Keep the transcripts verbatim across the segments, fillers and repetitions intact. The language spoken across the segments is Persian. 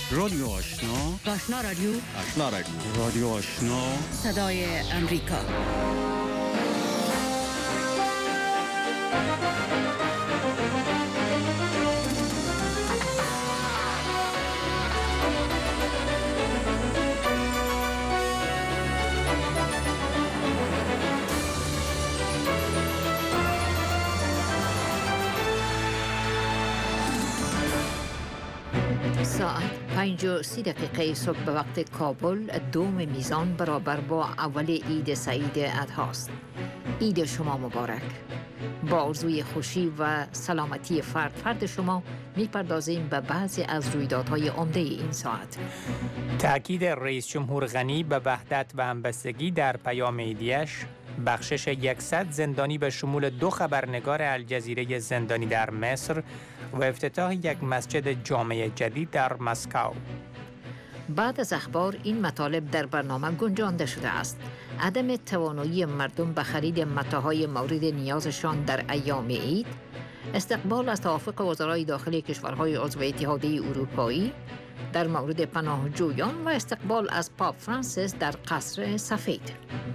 رادیو آشنا، آشنا رادیو، آشنا رادیو، رادیو آشنا، صدای امریکا. ساعت پنج و سی دقیقه صبح به وقت کابل، دوم میزان برابر با اول عید سعید اضحی. عید شما مبارک. با آرزوی خوشی و سلامتی فرد فرد شما میپردازیم به بعضی از رویدادهای عمده این ساعت. تأکید رئیس جمهور غنی به وحدت و همبستگی در پیام عیدیش، بخشش صد زندانی به شمول دو خبرنگار الجزیره زندانی در مصر و افتتاح یک مسجد جامع جدید در مسکو. بعد از اخبار این مطالب در برنامه گنجانده شده است. عدم توانایی مردم به خرید متاعهای مورد نیازشان در ایام عید، استقبال از توافق وزرای داخلی کشورهای عضو اتحادیه اروپایی در مورد پناهجویان و استقبال از پاپ فرانسیس در قصر سفید.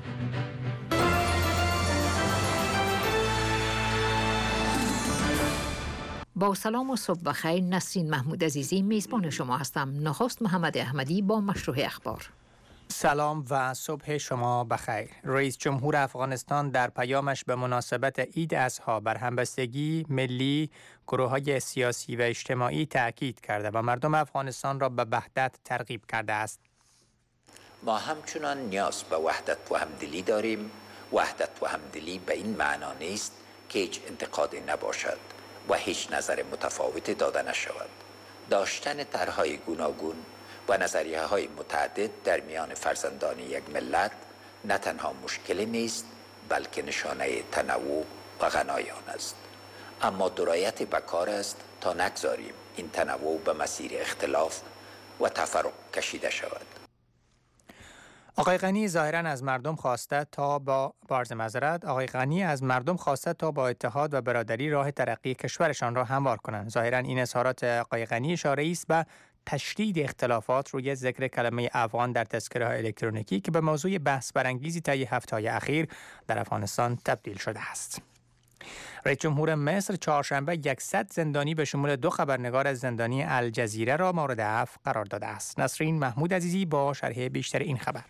با سلام و صبح بخیر، نسرین محمود عزیزی میزبان شما هستم. نخست محمد احمدی با مشروع اخبار. سلام و صبح شما بخیر. رئیس جمهور افغانستان در پیامش به مناسبت عید اضحی بر همبستگی ملی، گروه‌های سیاسی و اجتماعی تأکید کرده و مردم افغانستان را به وحدت ترغیب کرده است. ما همچنان نیاز به وحدت و همدلی داریم. وحدت و همدلی به این معنا نیست که هیچ انتقادی نباشد و هیچ نظر متفاوتی داده نشود. داشتن طرح‌های گوناگون و نظریه‌های متعدد در میان فرزندان یک ملت نه تنها مشکلی نیست، بلکه نشانه تنوع و غنای آن است. اما درایت به کار است تا نگذاریم این تنوع به مسیر اختلاف و تفرق کشیده شود. آقای غنی ظاهراً از مردم خواسته تا با بارز معذرت آقای غنی از مردم خواسته تا با اتحاد و برادری راه ترقی کشورشان را هموار کنند. ظاهراً این اظهارات آقای غنی اشاره است به تشدید اختلافات روی ذکر کلمه افغان در تذکره‌های الکترونیکی که به موضوع بحث برانگیزی طی هفته‌های اخیر در افغانستان تبدیل شده است. رئیس جمهور مصر چهارشنبه صد زندانی به شمول دو خبرنگار از زندانی الجزیره را مورد عفو قرار داده است. نسرین محمود عزیزی با شرح بیشتر این خبر.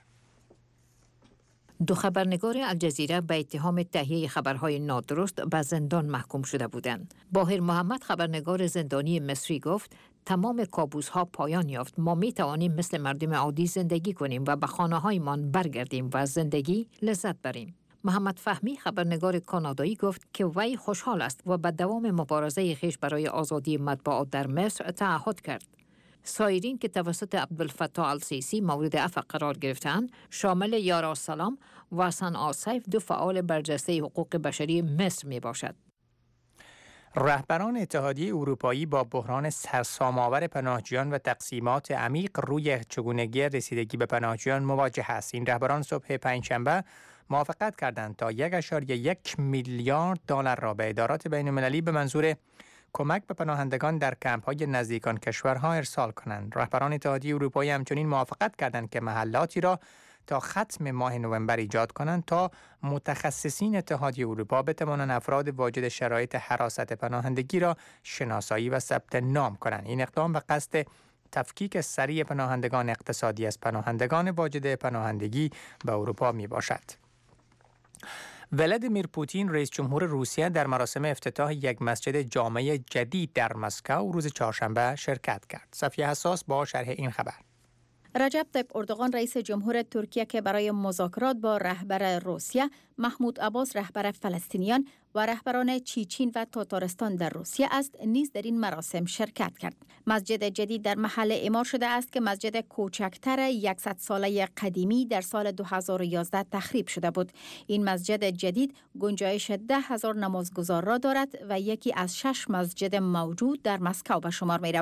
دو خبرنگار الجزیره به اتهام تهیه خبرهای نادرست به زندان محکوم شده بودند. باهر محمد خبرنگار زندانی مصری گفت تمام کابوس‌ها پایان یافت. ما می توانیم مثل مردم عادی زندگی کنیم و به خانه‌هایمان برگردیم و از زندگی لذت بریم. محمد فهمی خبرنگار کانادایی گفت که وی خوشحال است و به دوام مبارزه خویش برای آزادی مطبوعات در مصر تعهد کرد. سایرین که توسط عبدالفتاح السیسی مورد عفو قرار گرفتند شامل یارا سلام و صنعا سیف، دو فعال برجسته حقوق بشری مصر می باشد. رهبران اتحادیه اروپایی با بحران سرسام‌آور پناهجویان و تقسیمات عمیق روی چگونگی رسیدگی به پناهجویان مواجه است. این رهبران صبح پنجشنبه موافقت کردند تا یک ممیز یک میلیارد دلار را به ادارات بین‌المللی به منظور کمک به پناهندگان در کمپ‌های نزدیکان کشورها ارسال کنند. رهبران اتحادیه اروپایی همچنین موافقت کردند که محلاتی را تا ختم ماه نوامبر ایجاد کنند تا متخصصین اتحادیه اروپا بتوانند افراد واجد شرایط حراست پناهندگی را شناسایی و ثبت نام کنند. این اقدام به قصد تفکیک سریع پناهندگان اقتصادی از پناهندگان واجد پناهندگی به اروپا می باشد. ولادیمیر پوتین رئیس جمهور روسیه در مراسم افتتاح یک مسجد جامع جدید در مسکو روز چهارشنبه شرکت کرد. صفیه حساس با شرح این خبر. رجب طیب اردوغان رئیس جمهور ترکیه که برای مذاکرات با رهبر روسیه، محمود عباس رهبر فلسطینیان و رهبران چیچین و تاتارستان در روسیه است، نیز در این مراسم شرکت کرد. مسجد جدید در محل اعمار شده است که مسجد کوچکتر صد ساله قدیمی در سال دو هزار و یازده تخریب شده بود. این مسجد جدید گنجایش ده هزار نمازگزار را دارد و یکی از شش مسجد موجود در مسکو به شمار می رود.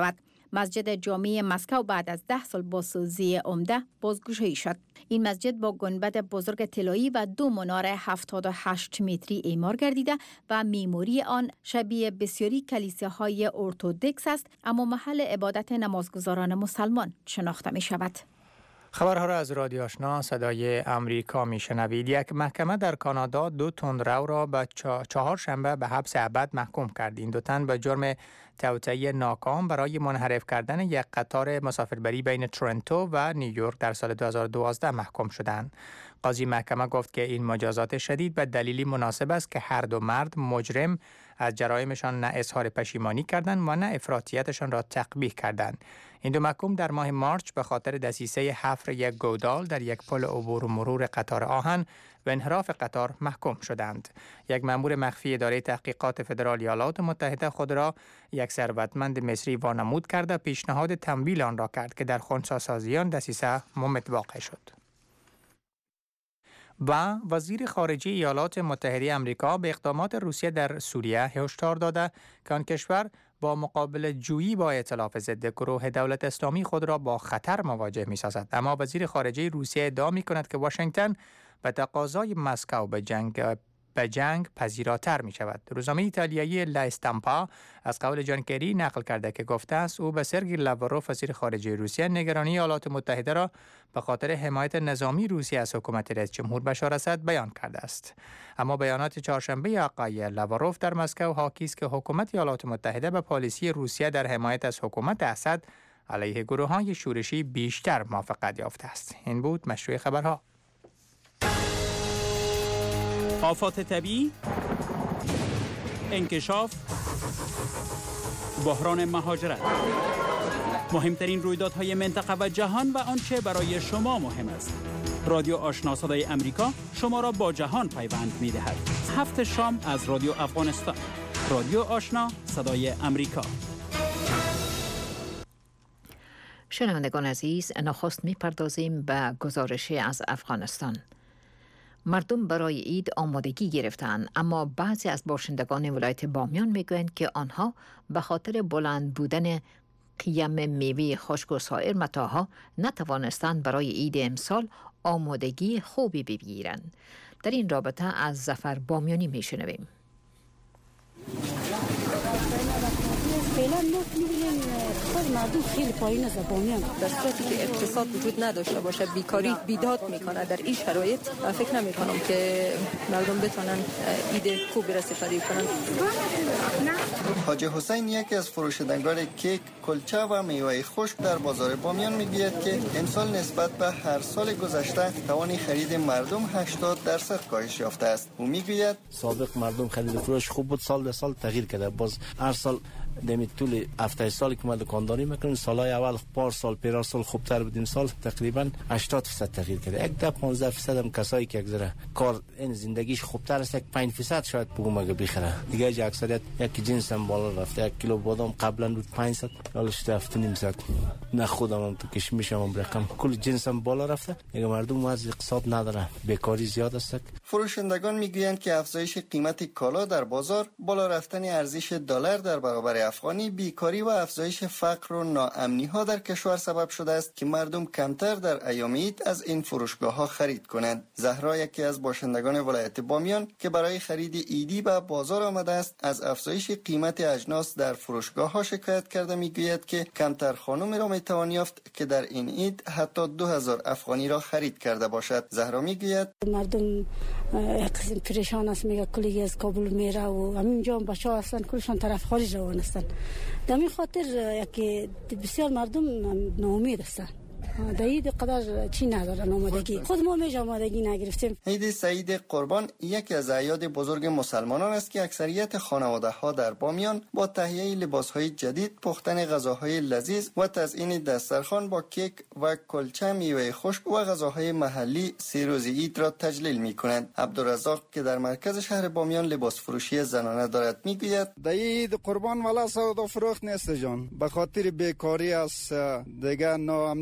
مسجد جامع مسکو بعد از ده سال بازسازی عمده بازگشایی شد. این مسجد با گنبد بزرگ طلایی و دو منار هفتاد و هشت متری اعمار گردیده و معماری آن شبیه بسیاری کلیساهای ارتدوکس است، اما محل عبادت نمازگزاران مسلمان شناخته می شود. خبرها را از رادیو آشنا صدای امریکا میشنوید. یک محکمه در کانادا دو تندرو را به چهار شنبه به حبس ابد محکوم کرد. این دو تن به جرم توطئه ناکام برای منحرف کردن یک قطار مسافربری بین تورنتو و نیویورک در سال دو هزار و دوازده محکوم شدند. قاضی محکمه گفت که این مجازات شدید به دلیلی مناسب است که هر دو مرد مجرم از جرایمشان نه اظهار پشیمانی کردند و نه افراطیتشان را تقبیح کردند. این دو محکوم در ماه مارچ به خاطر دسیسه حفر یک گودال در یک پل عبور و مرور قطار آهن و انحراف قطار محکوم شدند. یک مأمور مخفی اداره تحقیقات فدرال ایالات متحده خود را یک ثروتمند مصری وانمود کرده پیشنهاد تمویل آن را کرد که در خنثی‌سازی آن دسیسه ممت واقع شد. و وزیر خارجه ایالات متحده آمریکا به اقدامات روسیه در سوریه هشدار داده که آن کشور با مقابل جویی با ائتلاف ضد گروه دولت اسلامی خود را با خطر مواجه می‌سازد. اما وزیر خارجه روسیه ادعا می‌کند که واشنگتن به تقاضای مسکو به جنگ به جنگ پذیراتر می شود. روزنامه ایتالیایی لا استامپا از قول جان کری نقل کرده که گفته است او به سرگی لاوروف وزیر خارجه روسیه نگرانی ایالات متحده را به خاطر حمایت نظامی روسیه از حکومت رئیس جمهور بشار اسد بیان کرده است. اما بیانات چهارشنبه آقای لاوروف در مسکو حاکی است که حکومت ایالات متحده به پالیسی روسیه در حمایت از حکومت اسد علیه گروه‌های شورشی بیشتر موافقت یافته است. این بود مشروع خبرها. آفات طبیعی، انکشاف، بحران مهاجرت، مهمترین رویدادهای منطقه و جهان و آنچه برای شما مهم است. رادیو آشنا صدای امریکا شما را با جهان پیوند می‌دهد. هفت شام از رادیو افغانستان. رادیو آشنا صدای امریکا. شنوندگان عزیز، نخست می‌پردازیم به گزارشی از افغانستان. مردم برای عید آمادگی گرفتند، اما بعضی از باشندگان ولایت بامیان میگویند که آنها به خاطر بلند بودن قیم میوه خشک و سایر متاعها نتوانستند برای عید امسال آمادگی خوبی بگیرند. در این رابطه از ظفر بامیانی میشنویم. فعلا ما می‌بینیم اقتصاد مردم خیلی پایین است بامیان. در صورتی که اقتصاد وجود نداشته باشه، بیکاری بیداد میکنه، در این شرایط فکر نمی‌کنم که مردم بتونن عید خوبی را استفاده کنن. حاجی حسین یکی از فروشندگان کیک، کلچه و میوه خشک در بازار بامیان میگوید که امسال نسبت به هر سال گذشته توان خرید مردم هشتاد درصد کاهش یافته است. او میگوید سابق مردم خرید و فروش خوب بود، سال به سال تغییر کرده. باز هر سال دمی طول هفده سالی که ما دکانداری میکنیم، سالهای اول پار سال پیرا سال خوبتر بودیم، سال تقریبا هشتاد درصد تغییر کرده. یک ده پانزده درصد هم کسایی که اگذره کار این زندگیش خوبتر است، یک پنج درصد شاید بگم اگه بخره. دیگه اگه اکثریت یک جنس هم بالا رفته. یک کیلو بادام قبلا بود پانصد، حالا شده هفت و نیم صد. نه خودم هم تو کشمش هم رقم کل جنس هم بالا رفته. دیگه مردم از اقتصاد نداره، بیکاری زیاد است. فروشندگان میگویند که افزایش قیمت کالا در بازار، بالا رفتن ارزش دلار در برابر افغانی، بیکاری و افزایش فقر و ناامنی ها در کشور سبب شده است که مردم کمتر در ایام عید از این فروشگاه ها خرید کنند. زهرا یکی از باشندگان ولایت بامیان که برای خرید عیدی به بازار آمده است، از افزایش قیمت اجناس در فروشگاه ها شکایت کرده. میگوید که کمتر خانمی را میتوان یافت که در این عید حتی دو هزار افغانی را خرید کرده باشد. زهرا میگوید مردم قسم پریشان است، میگه کلی از کابل میره و همینجا بچه‌ها هستن کلشون طرف خارج روان هستن. در این خاطر یکی بسیار مردم ناامید هستن. در عید قدر چی ندارن آمادگی. خود ما میج آمادگی نگرفتیم. عید سعید قربان یکی از اعیاد بزرگ مسلمانان است که اکثریت خانواده ها در بامیان با تهیه لباس های جدید، پختن غذاهای لذیذ و تزیین دسترخوان با کیک و کلچه، میوه خشک و غذاهای محلی سه روز عید را تجلیل می کنند. عبدالرزاق که در مرکز شهر بامیان لباس فروشی زنانه دارد میگوید در عید قربان والا سودا فروخت نیست جان، به خاطر بیکاری است، دیگه ناامنی هم شد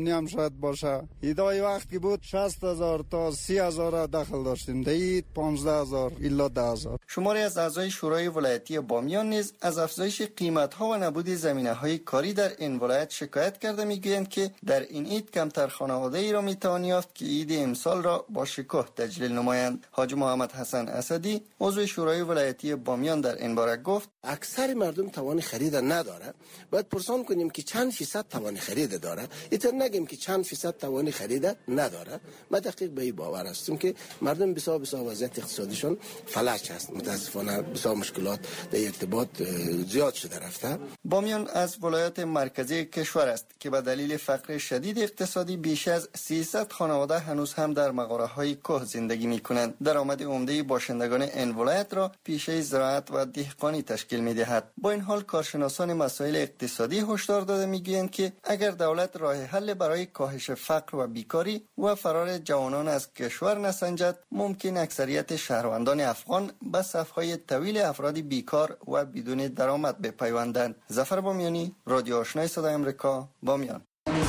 باید باشه. ایدای وقت که بود شصت هزار تا سی هزار دخل داشتیم، دیت پانزده هزار الا ده هزار. شماری از اعضای شورای ولایتی بامیان نیز از افزایش قیمت‌ها و نبود زمینه‌های کاری در این ولایت شکایت کرده، میگویند که در این عید کمتر خانواده‌ای را میتوان یافت که عید امسال را با شکوه تجلیل نمایند. حاج محمد حسن اسدی عضو شورای ولایتی بامیان در این باره گفت اکثر مردم توان خرید نداره. باید پرسان کنیم که چند فیصد توان خرید داره، ایتر نگیم که چند فیصد توان خرید نداره. ما دقیق به این باور هستم که مردم بسیار بسیار وضعیت اقتصادیشون فلج هست. متاسفانه بسیار مشکلات در ارتباط زیاد شده رفته. بامیان از ولایات مرکزی کشور است که به دلیل فقر شدید اقتصادی بیش از سیصد خانواده هنوز هم در مغاره‌های کوه زندگی می‌کنند. درآمد عمده باشندگان این ولایت را پیشه زراعت و دهقانی تشکیل می‌دهد. با این حال کارشناسان مسائل اقتصادی هشدار داده می‌گویند که اگر دولت راه حل برای کاهش فقر و بیکاری و فرار جوانان از کشور نسنجد، ممکن اکثریت شهروندان افغان به صف‌های طویل افراد بیکار و بدون درآمد بپیوندند. ظفر بامیانی، رادیو آشنای صدای آمریکا، بامیان.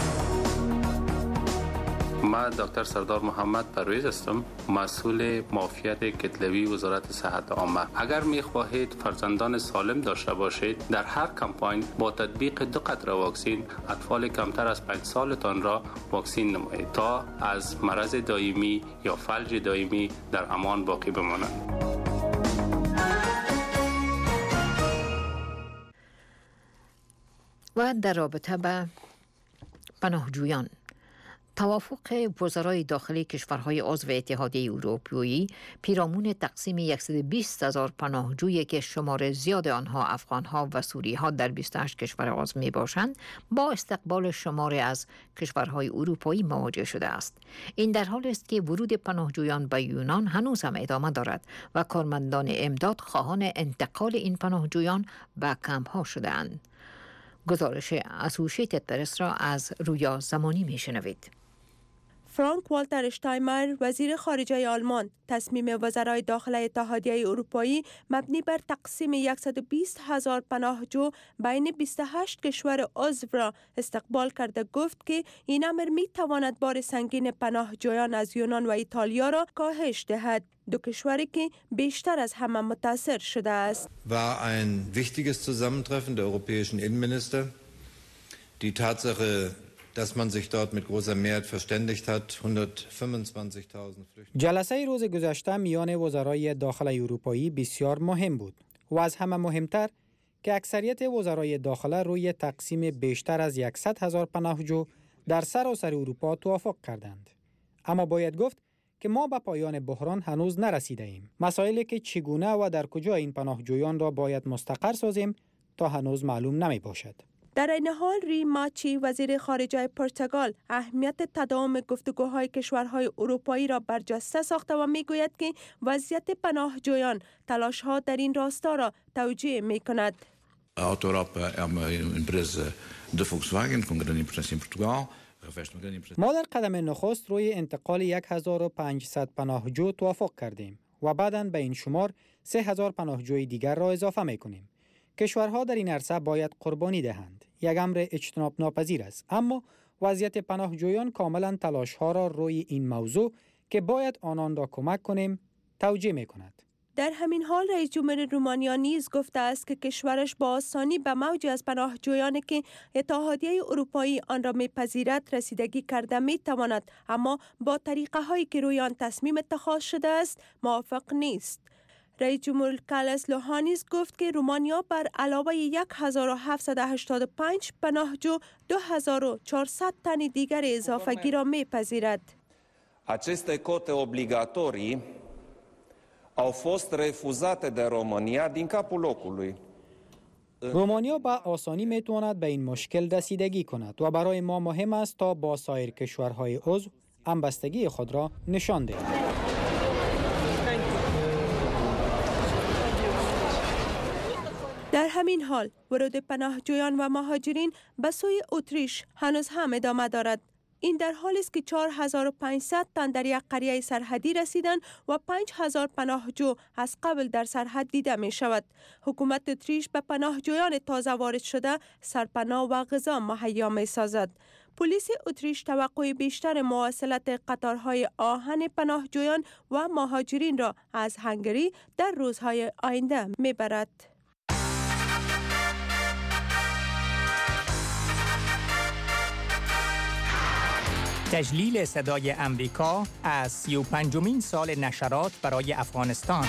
من دکتر سردار محمد پرویز هستم، مسئول معافیت کتلوی وزارت صحت عامه. اگر می‌خواهید فرزندان سالم داشته باشید، در هر کمپاین با تطبیق دو قطره واکسن اطفال کمتر از پنج سالتان را واکسن نمایید تا از مرض دائمی یا فلج دائمی در امان باقی بمانند. و در رابطه با پناهجویان، توافق وزرای داخلی کشورهای عضو اتحادیه اروپایی پیرامون تقسیم صد و بیست هزار پناهجویی که شمار زیاد آنها افغانها و سوریها در بیست و هشت کشور عضو می باشند با استقبال شماری از کشورهای اروپایی مواجه شده است. این در حالی است که ورود پناهجویان به یونان هنوز هم ادامه دارد و کارمندان امداد خواهان انتقال این پناهجویان به کمپ‌ها شده‌اند. گزارش اسوشیتد پرس را از رویا زمانی می شنوید. فرانک والتر اشتایمر وزیر خارجه آلمان تصمیم وزرای داخل اتحادیه اروپایی مبنی بر تقسیم صد و بیست هزار پناهجو بین بیست و هشت کشور عضو را استقبال کرده گفت که این امر می تواند بار سنگین پناهجویان از یونان و ایتالیا را کاهش دهد، دو کشوری که بیشتر از همه متاثر شده است. war ein wichtiges Zusammentreffen der europäischen Innenminister. Die Tatsache, dass man sich dort mit großer Mehrheit verständigt hat, hundertfünfundzwanzigtausend Flüchtlinge. جلسه روز گذشته میان وزرای داخل اروپایی بسیار مهم بود و از همه مهمتر که اکثریت وزرای داخل روی تقسیم بیشتر از صد هزار پناهجو در سراسر اروپا توافق کردند. اما باید گفت که ما به پایان بحران هنوز نرسیده ایم. مسائلی که چگونه و در کجا این پناهجویان را باید مستقر سازیم تا هنوز معلوم نمی باشد. در این حال ری ماچی وزیر خارجه پرتغال اهمیت تداوم گفتگوهای کشورهای اروپایی را برجسته ساخته و میگوید که وضعیت پناهجویان تلاش‌ها در این راستا را توجیه می‌کند. ما در قدم نخست روی انتقال هزار و پانصد پناهجو توافق کردیم و بعداً به این شمار سه هزار پناهجوی دیگر را اضافه می‌کنیم. کشورها در این عرصه باید قربانی دهند. یک امر اجتناب ناپذیر است، اما وضعیت پناهجویان کاملا تلاش‌ها را روی این موضوع که باید آنان را کمک کنیم توجیه می‌کند. در همین حال رئیس جمهور رومانیا نیز گفته است که کشورش با آسانی به موج از پناهجویانی که اتحادیه اروپایی آن را میپذیرد رسیدگی کرده میتواند، اما با طریقه هایی که روی آن تصمیم اتخاذ شده است موافق نیست. رئیس جمهور کارلس لوهانیز گفت که رومانیا بر علاوه هزار و هفتصد و هشتاد و پنج پناهجو دو هزار و چهارصد تن دیگر اضافه‌گی را میپذیرد. Aceste cote obligatorii au fost refuzate de România din capul locului. رومانیا با آسانی میتواند به این مشکل رسیدگی کند و برای ما مهم است تا با سایر کشورهای عضو همبستگی خود را نشان دهیم. در همین حال ورود پناهجویان و مهاجرین به سوی اتریش هنوز هم ادامه دارد. این در حالی است که چهار هزار و پانصد تن در یک قریه سرحدی رسیدند و پنج هزار پناهجو از قبل در سرحد دیده می شود. حکومت اتریش به پناهجویان تازه وارد شده سرپناه و غذا مهیا می سازد. پلیس اتریش توقع بیشتر مواصلت قطارهای آهن پناهجویان و مهاجرین را از هنگری در روزهای آینده میبرد. تجلیل صدای امریکا از سی و پنجمین سال نشرات برای افغانستان.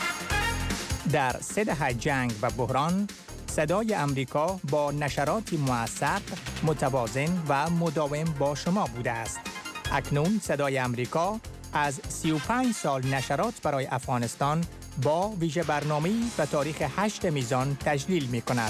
در سه دهه جنگ و بحران، صدای امریکا با نشراتی موثق، متوازن و مداوم با شما بوده است. اکنون صدای امریکا از سی و پنج سال نشرات برای افغانستان با ویژه برنامه‌ای به تاریخ هشت میزان تجلیل می کند.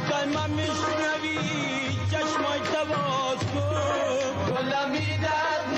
میداد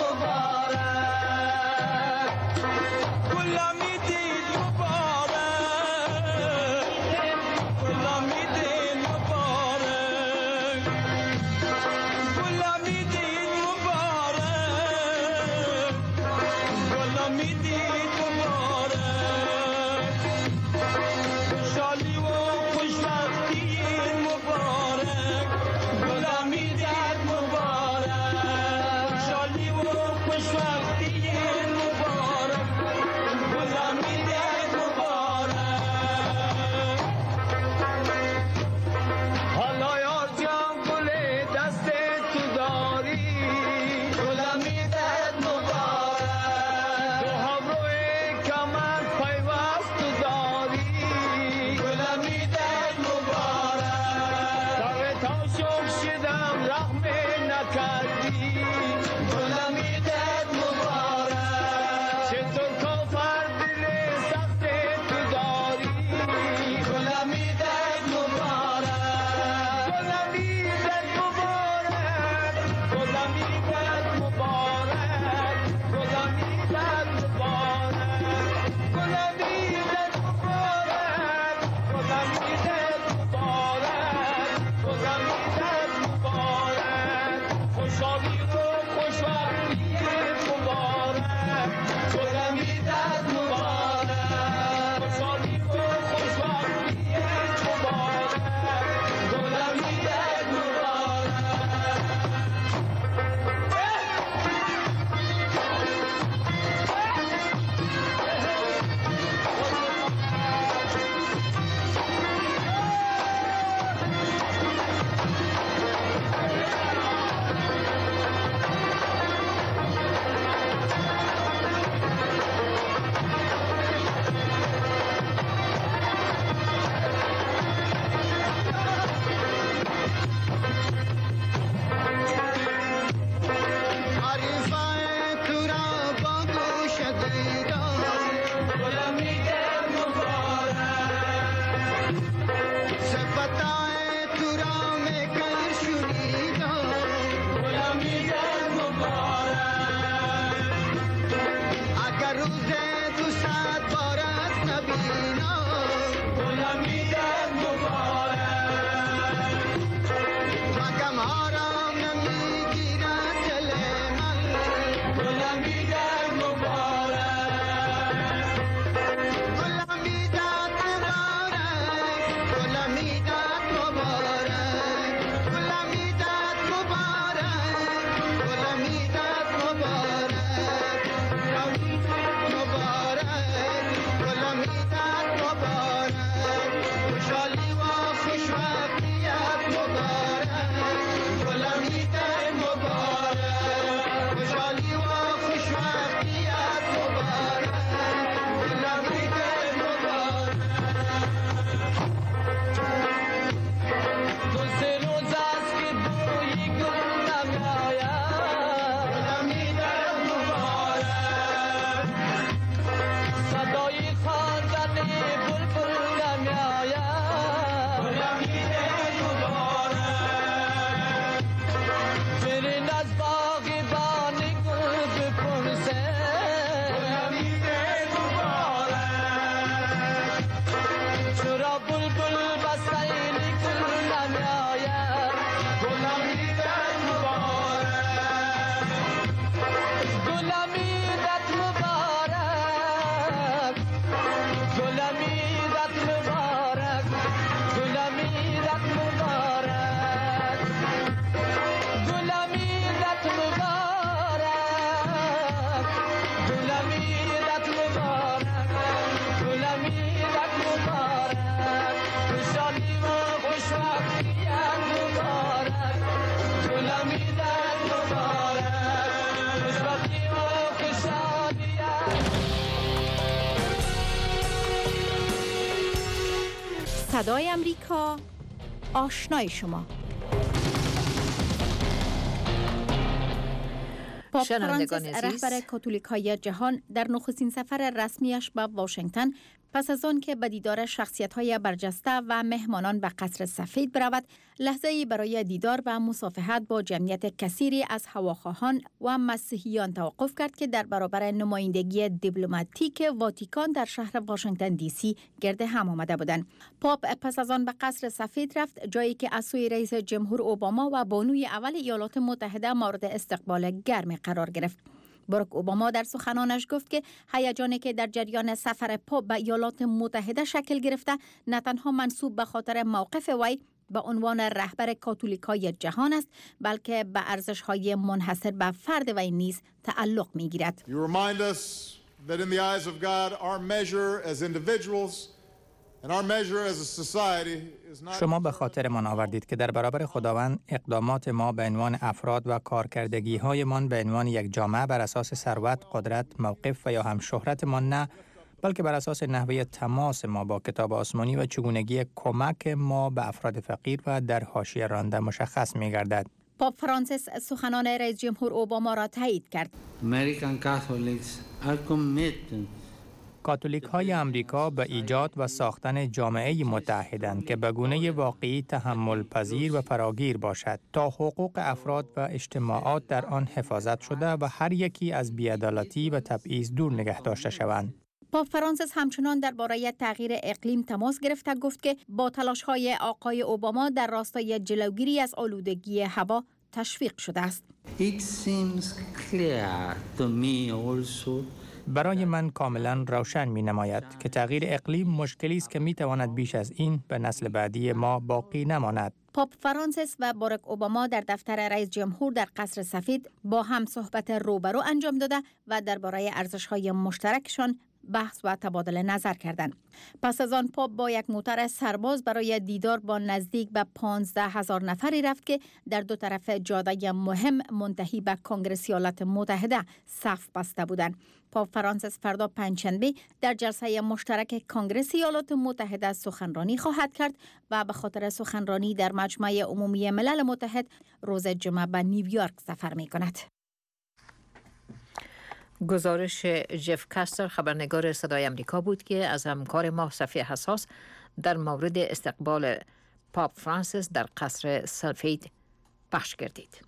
صدای امریکا، آشنای شما. پاپ فرانسیس رهبر کاتولیکای جهان در نخستین سفر رسمیش به واشنگتن پس از آن که به دیدار شخصیت‌های برجسته و مهمانان به قصر سفید برود، لحظه‌ای برای دیدار و مصافحت با جمعیت کثیری از هواخواهان و مسیحیان توقف کرد که در برابر نمایندگی دیپلماتیک واتیکان در شهر واشنگتن دی سی گرد هم آمده بودند. پاپ پس از آن به قصر سفید رفت، جایی که از سوی رئیس جمهور اوباما و بانوی اول ایالات متحده مورد استقبال گرمی قرار گرفت. باراک اوباما در سخنانش گفت که هیجانی که در جریان سفر پاپ به ایالات متحده شکل گرفته نه تنها منسوب به خاطر موقف وی به عنوان رهبر کاتولیکای جهان است، بلکه به ارزش‌های منحصر به فرد وی نیز تعلق می‌گیرد. You remind us that in the eyes of God our measure as individuals and our measure as a society is not. شما به خاطر من آوردید که در برابر خداوند اقدامات ما به عنوان افراد و کارکردگی‌هایمان به عنوان یک جامعه بر اساس ثروت، قدرت، موقف و یا هم شهرت ما نه، بلکه بر اساس نحوه تماس ما با کتاب آسمانی و چگونگی کمک ما به افراد فقیر و در حاشیه رانده مشخص می‌گردد. پاپ فرانسیس سخنان رئیس جمهور اوباما را تایید کرد. American Catholics are committed. کاتولیک های امریکا به ایجاد و ساختن جامعه متحدند که به گونه واقعی تحمل پذیر و فراگیر باشد تا حقوق افراد و اجتماعات در آن حفاظت شده و هر یکی از بی‌عدالتی و تبعیض دور نگه داشته شوند. پاپ فرانسیس همچنان درباره تغییر اقلیم تماس گرفت، گفت که با تلاش‌های آقای اوباما در راستای جلوگیری از آلودگی هوا تشویق شده است. It seems clear to me also. برای من کاملا روشن می نماید که تغییر اقلیم مشکلی است که می تواند بیش از این به نسل بعدی ما باقی نماند. پاپ فرانسیس و باراک اوباما در دفتر رئیس جمهور در قصر سفید با هم صحبت روبرو انجام داده و درباره ارزش‌های مشترکشان بحث و تبادل نظر کردند. پس از آن پاپ با یک موتر سرباز برای دیدار با نزدیک به پانزده هزار نفری رفت که در دو طرف جاده مهم منتهی به کنگره ایالات متحده صف بسته بودند. پاپ فرانسیس فردا پنجشنبه در جلسه مشترک کنگره ایالات متحده سخنرانی خواهد کرد و به خاطر سخنرانی در مجمع عمومی ملل متحد روز جمعه به نیویورک سفر می کند. گزارش جف کاستر خبرنگار صدای امریکا بود که از همکار ما صفی حساس در مورد استقبال پاپ فرانسیس در قصر سفید پخش کردید.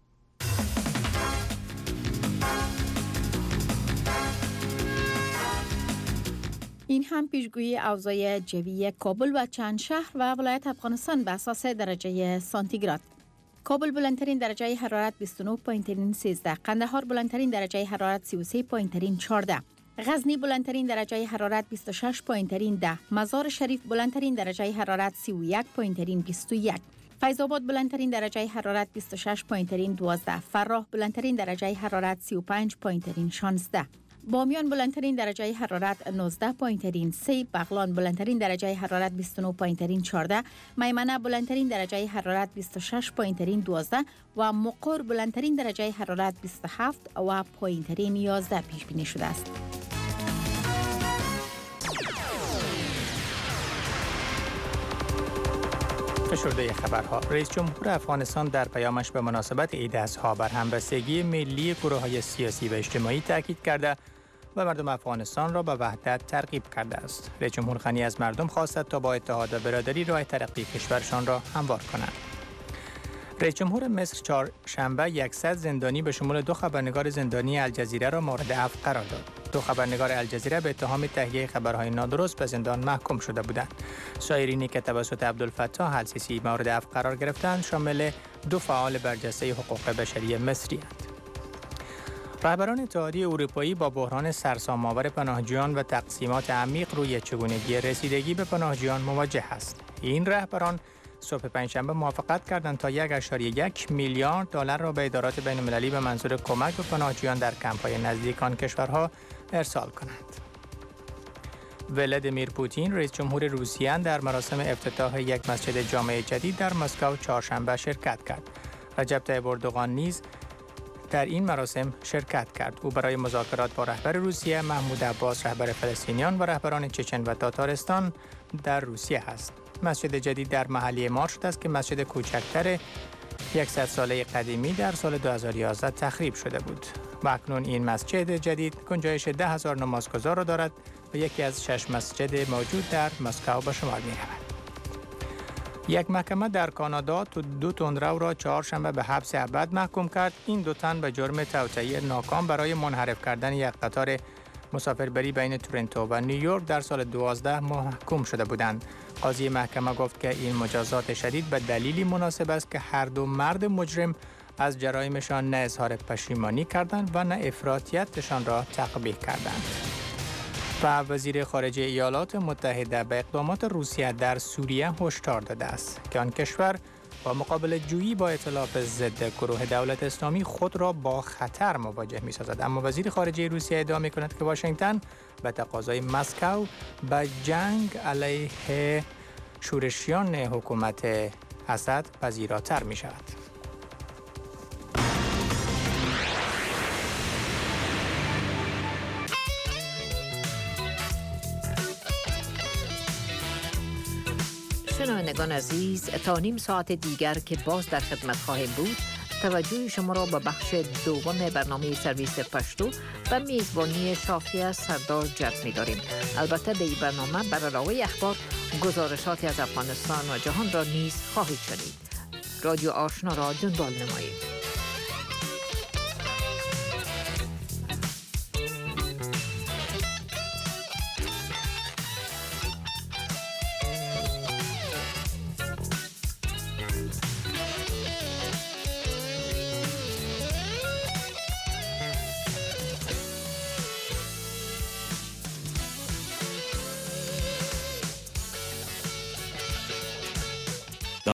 این هم پیشگویی اوضاع جوی کابل و چند شهر و ولایت افغانستان به اساس درجه سانتیگراد. کابل بلندترین درجه حرارت بیست و نه پایین‌ترین سیزده، قندهار بلندترین درجه حرارت سی و سه پایین‌ترین چهارده، غزنی بلندترین درجه حرارت بیست و شش پایین‌ترین ده، مزار شریف بلندترین درجه حرارت سی و یک پایین‌ترین بیست و یک، فیض آباد بلندترین درجه حرارت بیست و شش پایین‌ترین دوازده، فراه بلندترین درجه حرارت سی و پنج پایین‌ترین شانزده، بامیان بلندترین درجه حرارت نوزده پایین‌ترین سه، بغلان بلندترین درجه حرارت بیست و نه پایین‌ترین چهارده، میمنه بلندترین درجه حرارت بیست و شش پایین‌ترین دوازده و مقر بلندترین درجه حرارت بیست و هفت و پایین‌ترین یازده پیش بینی شده است. فشرده خبرها. رئیس جمهور افغانستان در پیامش به مناسبت عید اضحی بر همبستگی ملی گروه‌های سیاسی و اجتماعی تاکید کرده و مردم افغانستان را به وحدت ترغیب کرده است. رئیس جمهور غنی از مردم خواست تا با اتحاد و برادری راه ترقی کشورشان را هموار کنند. رئیس جمهور مصر چهارشنبه صد زندانی به شمول دو خبرنگار زندانی الجزیره را مورد عفو قرار داد. دو خبرنگار الجزیره به اتهام تهیه خبرهای نادرست به زندان محکوم شده بودند. سایرینی که توسط عبدالفتاح السیسی مورد عفو قرار گرفتند شامل دو فعال برجسته حقوق بشری مصری اند. رهبران اتحادیه اروپایی با بحران سرسام‌آور پناهجویان و تقسیمات عمیق روی چگونگی رسیدگی به پناهجویان مواجه است. این رهبران صبح پنجشنبه موافقت کردند تا یک و یک میلیارد دلار را به ادارات بین‌المللی به منظور کمک به پناهجویان در کمپ‌های نزدیک آن کشورها ارسال کنند. ولادیمیر پوتین رئیس جمهور روسیه در مراسم افتتاح یک مسجد جامع جدید در مسکو چهارشنبه شرکت کرد. رجب طیب اردوغان نیز در این مراسم شرکت کرد. او برای مذاکرات با رهبر روسیه محمود عباس رهبر فلسطینیان و رهبران چچن و تاتارستان در روسیه است. مسجد جدید در محله مار شده است که مسجد کوچکتر صد ساله قدیمی در سال دو هزار و یازده تخریب شده بود. و اکنون این مسجد جدید گنجایش ده هزار نمازگزار را دارد و یکی از شش مسجد موجود در مسکو به شمار می رود. یک محکمه در کانادا دو تندرو را چهارشنبه به حبس ابد محکوم کرد. این دو تن به جرم توطئه ناکام برای منحرف کردن یک قطار مسافربری بین تورنتو و نیویورک در سال دوازده محکوم شده بودند. قاضی محکمه گفت که این مجازات شدید به دلیلی مناسب است که هر دو مرد مجرم از جرایمشان نه اظهار پشیمانی کردند و نه افراطیتشان را تقبیح کردند. و وزیر خارجه ایالات متحده به اقدامات روسیه در سوریه هشدار داده است که آن کشور با مقابل جویی با ائتلاف ضد گروه دولت اسلامی خود را با خطر مواجه می سازد. امی وزیر خارجه روسیه ادعا می کند که واشنگتن به تقاضای مسکو به جنگ علیه شورشیان حکومت اسد پذیراتر می شود. شنوندگان عزیز، تا نیم ساعت دیگر که باز در خدمت خواهیم بود، توجه شما را به بخش دوم برنامه سرویس پشتو و میزبانی شافی سردار جلب می‌داریم. البته به این برنامه بر علاوه اخبار گزارشاتی از افغانستان و جهان را نیز خواهید شنید. رادیو آشنا را دنبال نمایید.